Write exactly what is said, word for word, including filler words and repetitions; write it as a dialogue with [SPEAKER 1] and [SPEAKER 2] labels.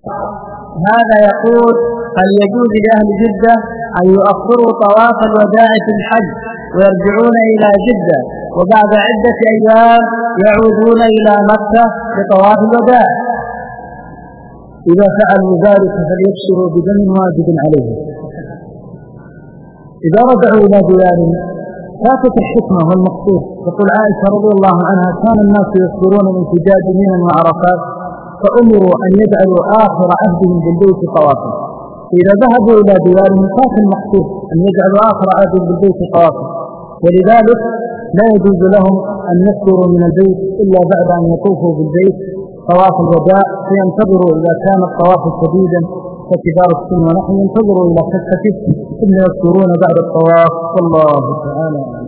[SPEAKER 1] هذا يقول: هل يجوز لأهل جدة أن يؤخروا طواف الوداع في الحج ويرجعون إلى جدة وبعد عدة أيام يعودون إلى مكة لطواف الوداع؟
[SPEAKER 2] إذا فعلوا ذلك فليبشروا بدم واجب عليهم. إذا رجعوا إلى ديارهم فاتت الحكمة والمقصود. تقول عائشة رضي الله عنها: كان الناس يصبرون من حجاج منى وعرفات فأمروا أن يجعلوا آخر عهدهم بالبيت طوافا. إذا ذهبوا إلى ديارهم فات المقصود أن يجعلوا آخر عهدهم بالبيت طوافا، ولذلك لا يجوز لهم أن يصبروا من البيت إلا بعد أن يطوفوا بالبيت طواف الوداع، فينتظروا إذا كان الطواف شديدا ككبار السن ونحن ينتظروا إلى خفته ثم يصبرون بعد الطواف. والله تعالى